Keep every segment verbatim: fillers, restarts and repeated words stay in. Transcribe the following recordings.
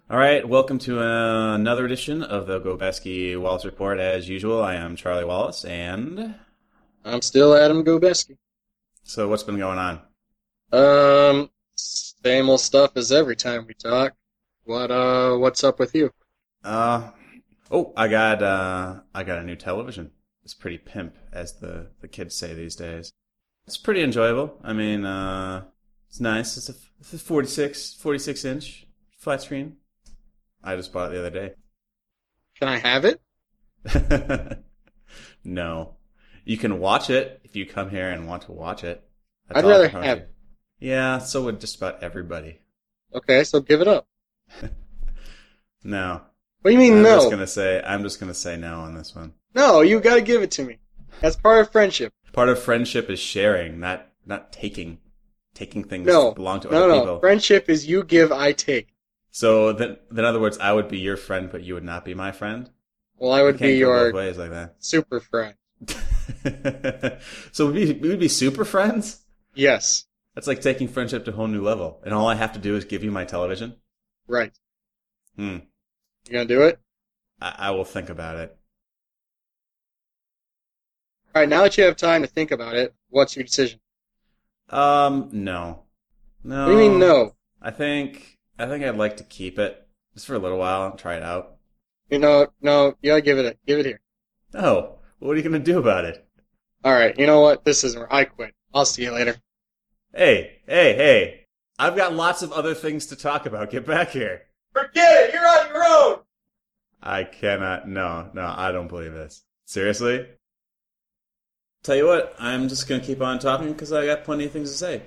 All right, welcome to uh, another edition of the Gobeski Wallace Report. As usual, I am Charlie Wallace, and I'm still Adam Gobeski. so what's been going on? Um, Same old stuff as every time we talk. What uh, what's up with you? Uh, oh, I got uh, I got a new television. It's pretty pimp, as the the kids say these days. It's pretty enjoyable. I mean, uh, it's nice. It's a, it's a forty-six, forty-six inch flat screen. I just bought it the other Can I have it? day. No, you can watch it if you come here and want to watch it. That's I'd all I rather can promise have you. it. Yeah, so would just about everybody. Okay, so give it up. No, What do you mean I'm just no? gonna say I'm just gonna say no on this one. No, you gotta give it to me. That's part of friendship. Part of friendship is sharing, not not taking. Taking things that No, belong to no, other no. people. Friendship is you give, I take. So then, in other words, I would be your friend, but you would not be my friend. Well, I You would be can't go both your ways like super friend. that. So we'd be, we would be super friends. Yes, That's like taking friendship to a whole new level. And all I have to do is give you my television. right. Hmm. You gonna do it? I, I will think about it. All right. Now that you have time to think about it, what's your decision? Um, no, no. What do you mean no? I think I think I'd like to keep it just for a little while and try it out. You know, no. You gotta give it. A, give it here. Oh, what are you gonna do about it? All right. You know what? This isn't. I quit. I'll see you later. Hey, hey, hey! I've got lots of other things to talk about. Get back here. Forget it. You're on your own. I cannot. No, no, I don't believe this. Seriously? Tell you what, I'm just gonna keep on talking because I got plenty of things to say.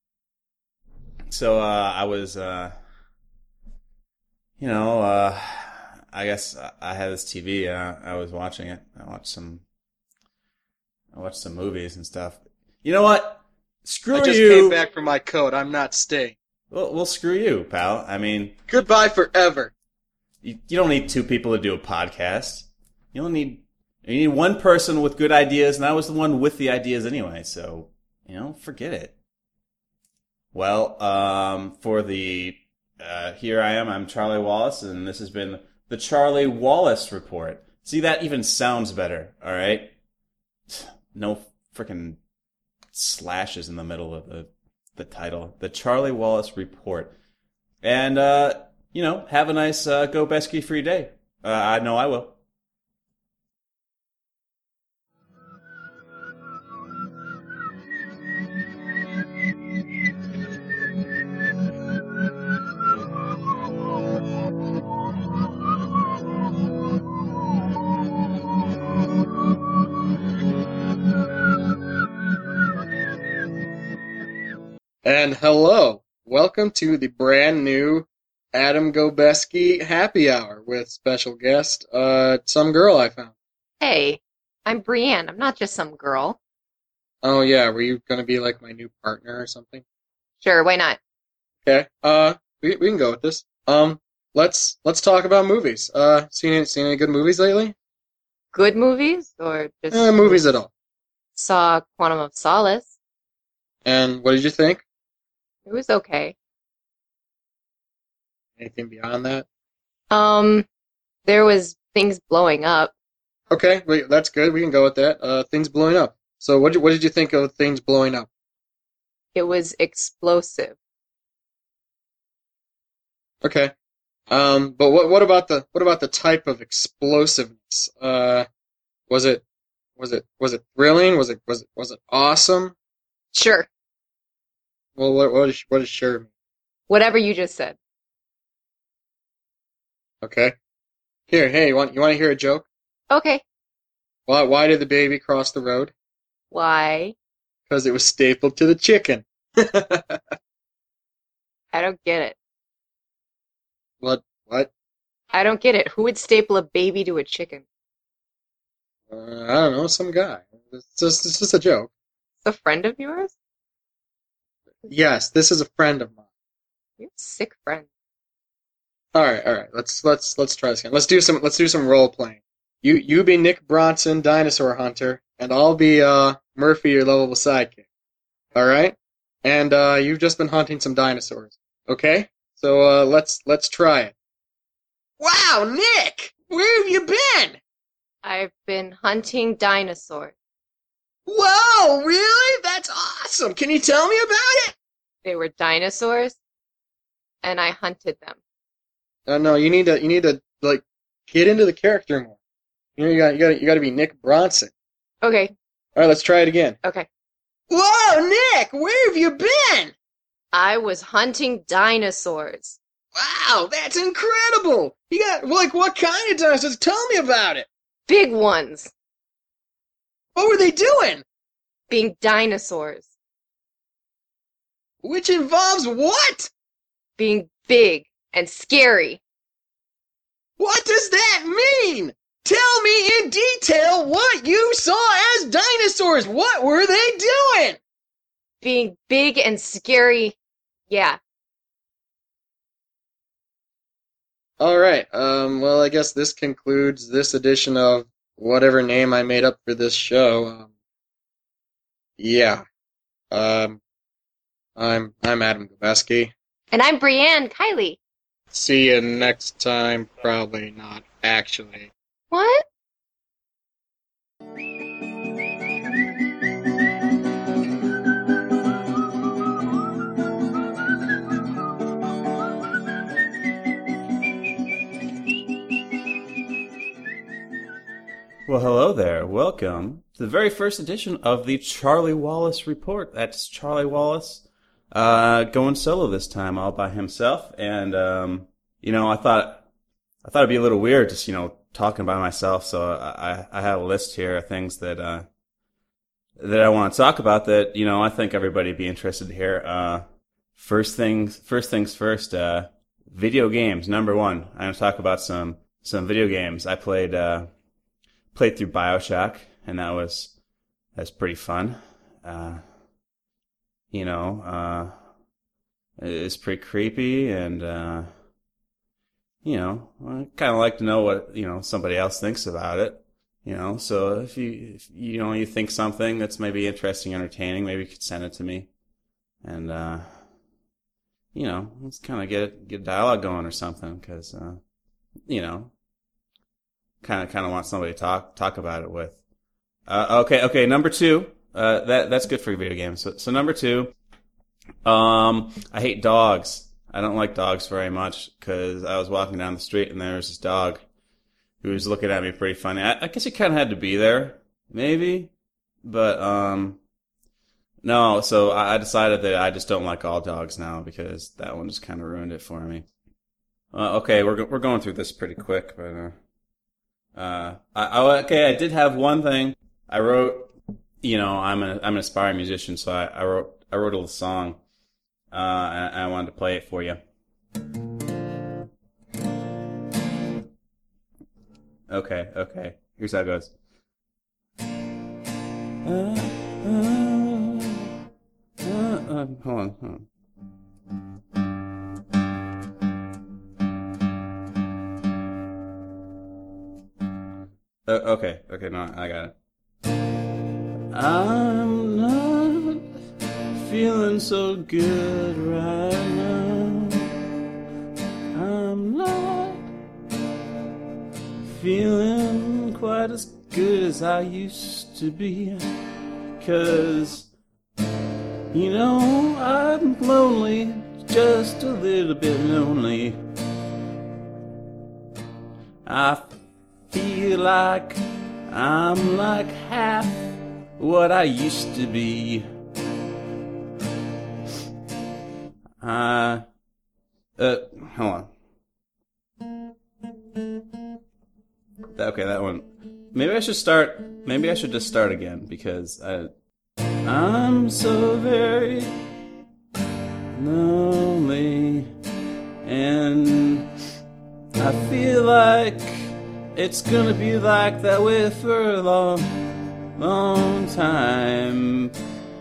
So, uh, I was, uh, you know, uh, I guess I had this T V. Uh, I was watching it. I watched some, I watched some movies and stuff. You know what? Screw I just you. came back from my coat. I'm not staying. Well, well, screw you, pal. I mean, Goodbye forever. you, you don't need two people to do a podcast. You don't need you need one person with good ideas, and I was the one with the ideas anyway. So you know, forget it. Well, um, for the uh, here I am. I'm Charlie Wallace, and this has been the Charlie Wallace Report. See, that even sounds better. All right, no freaking slashes in the middle of the the title. The Charlie Wallace Report, and uh, you know, have a nice uh, Go Besky free day. Uh, I know I will. And hello. Welcome to the brand new Adam Gobeski Happy Hour with special guest, uh, some girl I found. Hey, I'm Brienne. I'm not just some girl. Oh yeah, were you gonna be like my new partner or something? Sure, why not? Okay. Uh, we we can go with this. Um, let's let's talk about movies. Uh, seen any, seen any good movies lately? Good movies or just Uh, movies at all. saw Quantum of Solace. And what did you think? It was okay. Anything beyond that? Um, there was things blowing up. Okay, wait, that's good. We can go with that. Uh, things blowing up. So, what what did you think of things blowing up? It was explosive. Okay. Um, but what what about the what about the type of explosiveness? Uh, was it was it was it thrilling? Was it was it was it awesome? Sure, Well, what what is what is sure mean? whatever you just said. Okay. Here, hey, you want you want to hear a joke? Okay, Why why did the baby cross the road? why? Because it was stapled to the chicken. I don't get it. What what? I don't get it. Who would staple a baby to a chicken? Uh, I don't know, some guy. It's just it's just a joke. A friend of yours? Yes, this is a friend of mine. You have sick friends. All right, all right. Let's let's let's try this again. Let's do some let's do some role playing. You you be Nick Bronson, dinosaur hunter, and I'll be uh Murphy, your lovable sidekick. All right? And uh you've just been hunting some dinosaurs. Okay? So uh let's let's try it. Wow, Nick! Where have you been? I've been hunting dinosaurs. Whoa, really? That's awesome! Can you tell me about it? They were dinosaurs, and I hunted them. Uh, no, you need to, you need to, like, get into the character more. You know, you got, you got, you got to be Nick Bronson. Okay, All right, let's try it again. okay. Whoa, Nick! Where have you been? I was hunting dinosaurs. Wow, that's incredible! You got, like, what kind of dinosaurs? Tell me about it! Big ones. What were they doing? Being dinosaurs. Which involves what? Being big and scary. What does that mean? Tell me in detail what you saw as dinosaurs. What were they doing? Being big and scary. Yeah. All right. Um, well, I guess this concludes this edition of whatever name I made up for this show. Um, yeah. Um, I'm I'm Adam Gobeski. And I'm Brianne Kiley. See you next time. Probably not, actually. What? Well, hello there. Welcome to the very first edition of the Charlie Wallace Report. That's Charlie Wallace uh, going solo this time, all by himself. And um, you know, I thought I thought it'd be a little weird, just you know, talking by myself. So I I have a list here of things that uh, that I want to talk about. That you know, I think everybody'd be interested to hear. Uh, first things first things first. Uh, video games, number one. I'm gonna talk about some some video games I played. Uh, Played through BioShock, and that was that's pretty fun. Uh, you know, uh, it's pretty creepy, and uh, you know, I kind of like to know what you know somebody else thinks about it. You know, so if you if, you know you think something that's maybe interesting, entertaining, maybe you could send it to me, and uh, you know, let's kind of get get a dialogue going or something, because uh, you know. Kind of, kind of want somebody to talk talk about it with. Uh, okay, okay. Number two, uh, that that's good for video games. So, so number two, um, I hate dogs. I don't like dogs very much because I was walking down the street and there was this dog who was looking at me pretty funny. I, I guess he kind of had to be there, maybe, but um, no. So I, I decided that I just don't like all dogs now because that one just kind of ruined it for me. Uh, okay, we're we're going through this pretty quick, but. Uh, Uh, I, I, okay, I did have one thing. I wrote, you know, I'm an I'm an aspiring musician, so I, I wrote I wrote a little song, uh, and I wanted to play it for you. Okay, okay. Here's how it goes. Uh, uh, uh, uh, hold on, hold on. Uh, okay, okay, no, I got it. I'm not feeling so good right now. I'm not feeling quite as good as I used to be. 'Cause, you know, I'm lonely, just a little bit lonely. I feel like I'm like half what I used to be. Uh, uh, hold on. Okay, that one. Maybe I should start, maybe I should just start again because I, I'm so very lonely and I feel like it's gonna be like that way for a long, long time.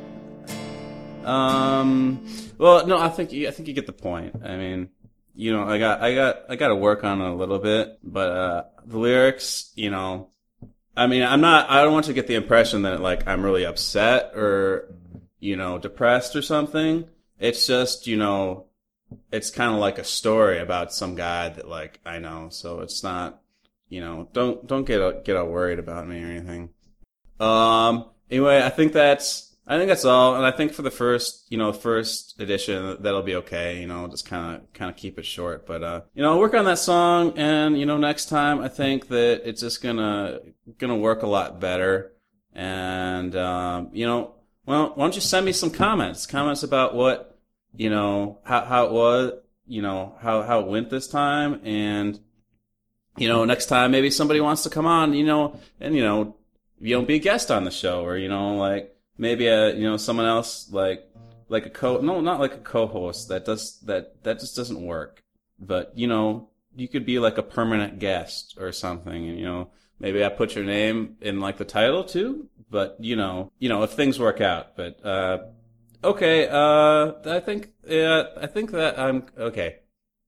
Um, well, no, I think you, I think you get the point. I mean, you know, I got, I got, I got to work on it a little bit, but uh, the lyrics, you know, I mean, I'm not, I don't want you to get the impression that like I'm really upset or, you know, depressed or something. It's just, you know, it's kind of like a story about some guy that like I know. So it's not, you know, don't don't get get all worried about me or anything. Um. Anyway, I think that's I think that's all, and I think for the first, you know, first edition, that'll be okay. You know, just kind of kind of keep it short, but uh, you know, I'll work on that song, and you know, next time I think that it's just gonna gonna work a lot better, and um, you know, well, why don't you send me some comments, comments about what, you know, how how it was, you know, how how it went this time, and you know, next time maybe somebody wants to come on, you know, and you know, you know, be a guest on the show, or you know, like. Maybe a you know someone else like like a co no not like a co-host that does that that just doesn't work. But you know you could be like a permanent guest or something, and you know maybe I put your name in like the title too. But you know you know if things work out. But uh, okay, uh, I think yeah I think that I'm okay.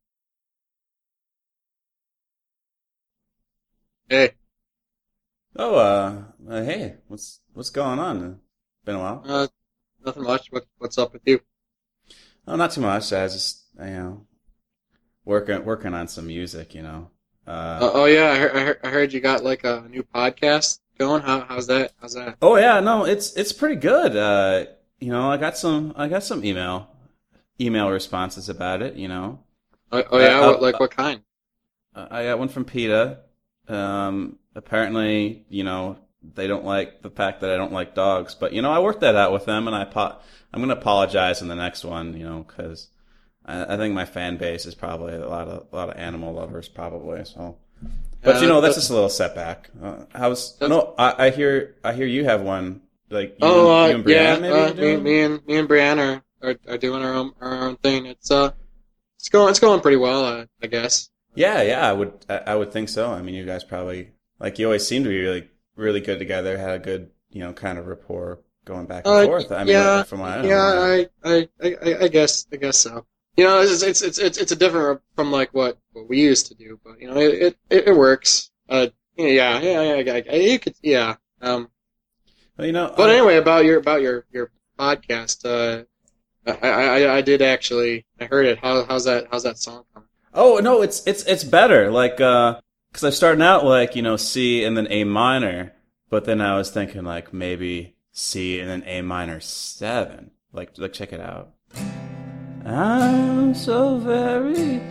Hey, Oh uh, uh hey, what's what's going on? Been a while. uh, nothing much. What what's up with you? Oh, not too much. I was just, you know, working working on some music, you know. Uh, Uh, oh yeah, I heard, I heard I heard you got like a new podcast going. How how's that? How's that? oh yeah, no, it's it's pretty good. Uh, you know, I got some I got some email email responses about it. You know, Oh, oh uh, yeah, what uh, like what kind? uh, I got one from PETA. Um, apparently, you know, they don't like the fact that I don't like dogs, but you know, I worked that out with them, and I po- I'm gonna apologize in the next one, you know, because I, I think my fan base is probably a lot of a lot of animal lovers, probably. So, but Yeah, you know, that- that's just a little setback. Uh, how's That's- no? I, I hear I hear you have one like you, Oh uh, and, you and yeah, Brianna maybe uh, you're me, doing? me and me and Brianna are, are, are doing our own our own thing. It's uh it's going it's going pretty well, uh, I guess. Yeah, yeah, I would I, I would think so. I mean, you guys probably like you always seem to be really really good together. Had a good you know kind of rapport going back and Uh, forth. I mean, yeah, like, from what I know. yeah, I, I, I, I guess, I guess so. You know, it's it's it's it's, it's a different from like what, what we used to do, but you know, it it, it works. Uh, yeah, yeah, yeah, yeah, yeah, you could, yeah. Um, Well, you know, but uh, anyway, about your about your your podcast, uh, I, I I did actually, I heard it. How how's that how's that song coming? oh no, it's it's it's better. Like, uh, because I started out like you know C and then A minor, but then I was thinking like maybe C and then A minor seven. Like, like check it out. I'm so very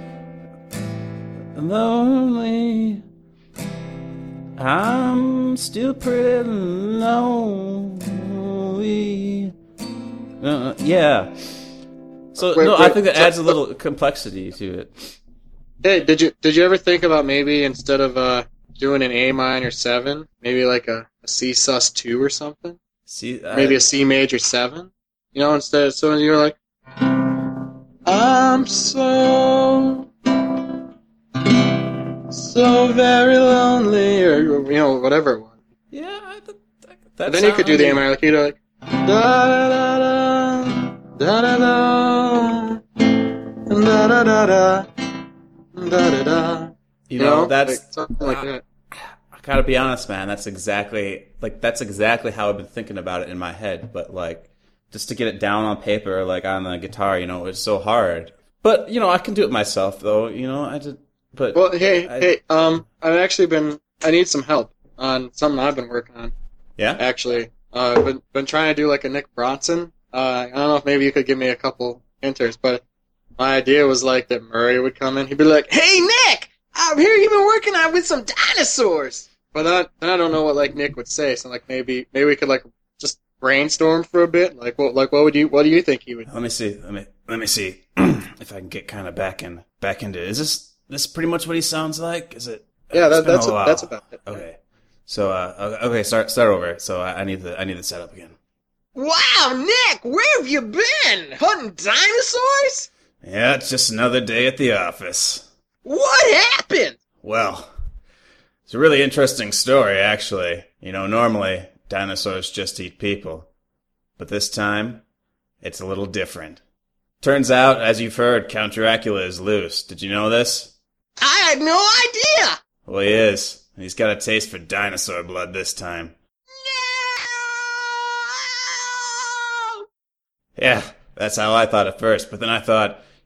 lonely. I'm still pretty lonely. Uh, yeah. So Wait, no, I wait, think that so- adds a little complexity to it. Hey, did you did you ever think about maybe instead of uh doing an A minor seven, maybe like a, a C sus two or something? See, I, Maybe a C major seven? You know, instead of so you're like, I'm so so very lonely, or you know, whatever one. yeah. I, that, that, But then you could do the A minor, like you know, like da da da da da da da da da da da da da. You know, that's like, something like that. I gotta be honest, man. That's exactly like that's exactly how I've been thinking about it in my head. But like, just to get it down on paper, like on the guitar, you know, it's so hard. But you know, I can do it myself, though. You know, I just. But Well, hey, I- hey, um, I've actually been, I need some help on something I've been working on. yeah. Actually, uh, I've been been trying to do like a Nick Bronson. Uh, I don't know if maybe you could give me a couple hinters, but my idea was like that Murray would come in, he'd be like, "Hey, Nick, I hear you've been working on with some dinosaurs." But I, then I don't know what like Nick would say, so like maybe maybe we could like just brainstorm for a bit. Like what like what would you what do you think he would? Let me see. Let me let me see if I can get kind of back in back into. Is this this pretty much what he sounds like? Is it? Yeah, It's that, been that's a while. that's about it. Okay. So uh, okay, start start over. So I, I need the I need the setup again. Wow, Nick, where have you been? Hunting dinosaurs? Yeah, it's just another day at the office. What happened? Well, it's a really interesting story, actually. You know, normally dinosaurs just eat people, but this time it's a little different. Turns out, as you've heard, Count Dracula is loose. Did you know this? I had no idea. Well, he is. And he's got a taste for dinosaur blood this time. No! Yeah, that's how I thought at first. But then I thought,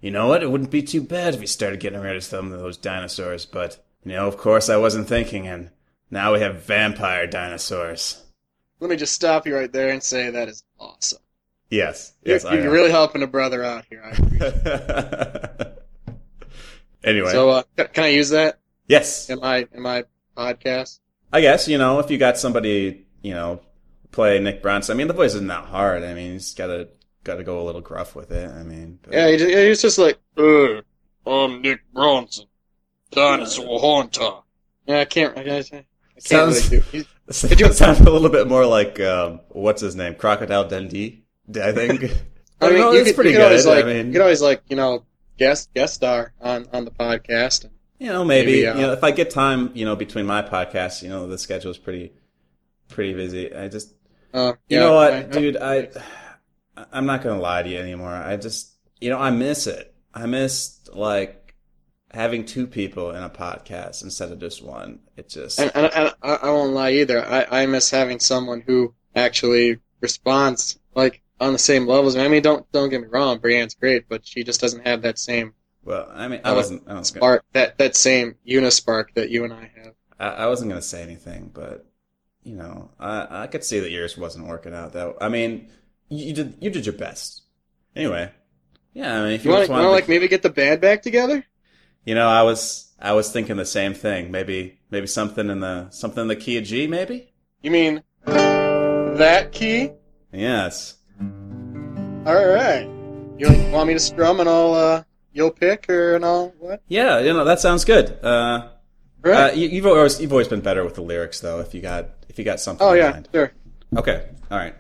you know what? It wouldn't be too bad if we started getting rid of some of those dinosaurs. But, you know, of course I wasn't thinking, and now we have vampire dinosaurs. Let me just stop you right there and say that is awesome. Yes. Yes, you're, I you're am. really helping a brother out here. I appreciate it. Anyway. So, uh, can I use that Yes. in my in my podcast? I guess, you know, if you got somebody, you know, play Nick Bronson. I mean, the voice isn't that hard. I mean, he's got to got to go a little gruff with it. I mean, but... Yeah, he just, he's just like, "Hey, I'm Nick Bronson, dinosaur hunter." Yeah, I can't. I, I, I can't Sounds- really do. He's, It sounds a little bit more like um, what's his name, Crocodile Dundee. I think. I mean, no, you it's could, pretty you could good. always like, I mean, you could always like, you know, guest guest star on, on the podcast. you know, maybe, maybe, uh, you know, if I get time, you know, between my podcasts, you know, the schedule is pretty, pretty busy. I just, Uh, you yeah, know what, I- I- dude, I, I'm not gonna lie to you anymore. I just, you know, I miss it. I miss like having two people in a podcast instead of just one. It just, And, and, and I, I won't lie either. I, I miss having someone who actually responds like on the same levels. I mean, don't don't get me wrong, Brienne's great, but she just doesn't have that same well, I mean, I uh, wasn't, I was gonna, spark, that that same unispark that you and I have. I, I wasn't gonna say anything, but you know, I I could see that yours wasn't working out. Though, I mean, you, you did you did your best. Anyway, yeah. I mean, if you, You want just to wanted to- like maybe get the band back together? you know, I was I was thinking the same thing. Maybe maybe something in the something in the key of G, maybe. You mean that key? Yes. All right. You want me to strum and I'll uh, you'll pick or and I'll what? Yeah, you know that sounds good. Uh, Right. uh, you, you've always you've always been better with the lyrics, though. If you got if you got something oh in yeah, mind. sure. Okay. All right.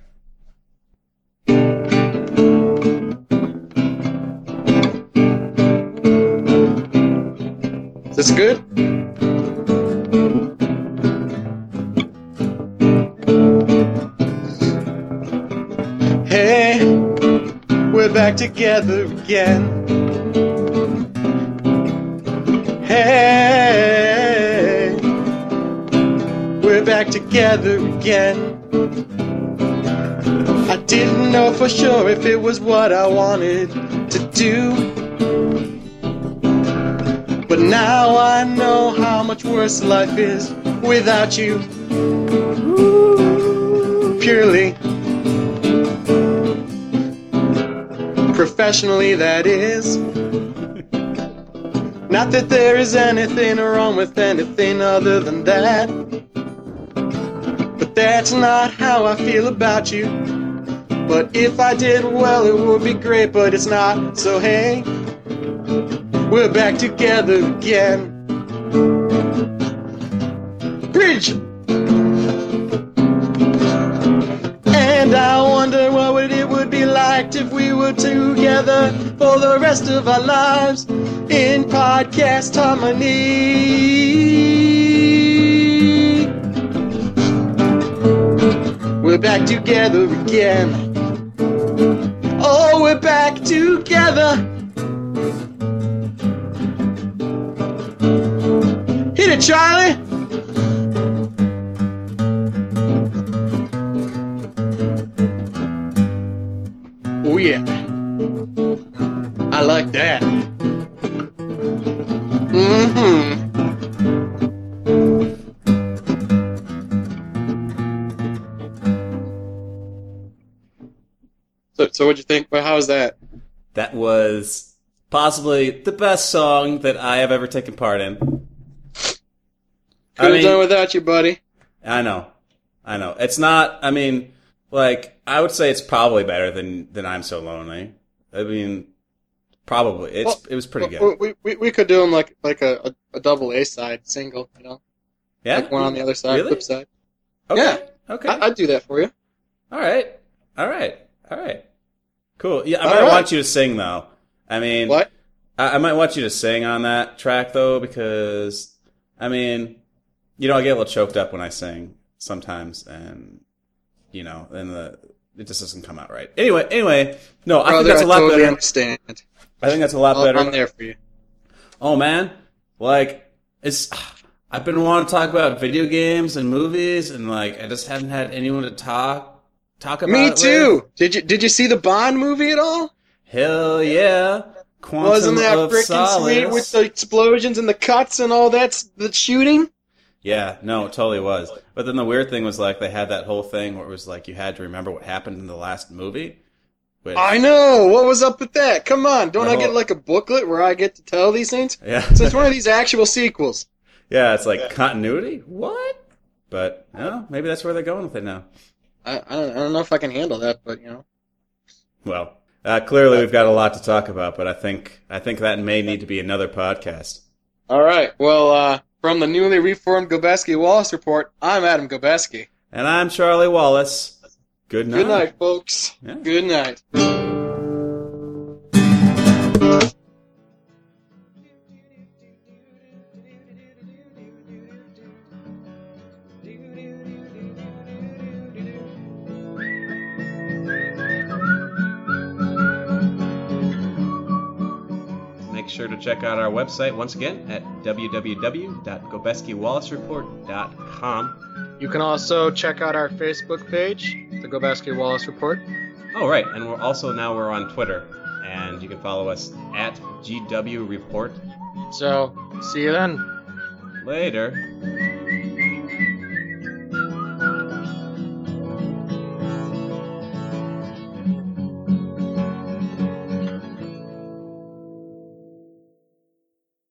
Is this good? Hey, we're back together again. Hey, we're back together again. I didn't know for sure if it was what I wanted to do, but now I know how much worse life is without you. Purely, professionally, that is. Not that there is anything wrong with anything other than that, but that's not how I feel about you. But if I did, well, it would be great, but it's not. So hey, we're back together again. Bridge! And I wonder what would it would be like if we were together for the rest of our lives in podcast harmony. We're back together again. Oh, we're back together. Hit it, Charlie. Oh yeah, I like that. Mm-hmm. So, so what'd you think? Well, how was that? That was possibly the best song that I have ever taken part in. Could I have mean, done without you, buddy. I know, I know. It's not. I mean, like I would say it's probably better than than I'm So Lonely. I mean, probably it's Well, it was pretty Well, good. We, we we could do them like like a, a, a double A side single, you know, Yeah, like one on the other side, Really? flip side. Okay. Yeah. Okay. I, I'd do that for you. All right. All right. All right. Cool. Yeah, I All might right. want you to sing though. I mean, What? I, I might want you to sing on that track though, because I mean, you know, I get a little choked up when I sing sometimes, and you know, and the it just doesn't come out right. Anyway, anyway, no, I think Brother, that's a lot totally better. understand. I think that's a lot I'll- better. I'm there for you. Oh man, like it's. I've been wanting to talk about video games and movies, and like I just haven't had anyone to talk talk about. Me it too. with. Did you did you see the Bond movie at all? Hell yeah, quantum Wasn't that of freaking solace. sweet with the explosions and the cuts and all that, the shooting? Yeah, no, it totally was. But then the weird thing was like they had that whole thing where it was like you had to remember what happened in the last movie. Which, I know. What was up with that? Come on, don't The I whole- get like a booklet where I get to tell these things? Yeah. So it's one of these actual sequels. Yeah, it's like continuity? What? But, no, maybe that's where they're going with it now. I, I don't I don't know if I can handle that, but you know. Well, uh, clearly we've got a lot to talk about, but I think I think that may need to be another podcast. All right. Well, uh, from the newly reformed Gobeski Wallace Report, I'm Adam Gobeski. And I'm Charlie Wallace. Good night. Good night, folks. Yeah. Good night. Make sure to check out our website once again at w w w dot gobeski wallace report dot com. You can also check out our Facebook page, the Gobeski Wallace Report. Oh, right, and we're also now we're on Twitter, and you can follow us at G W Report. So, see you then. Later.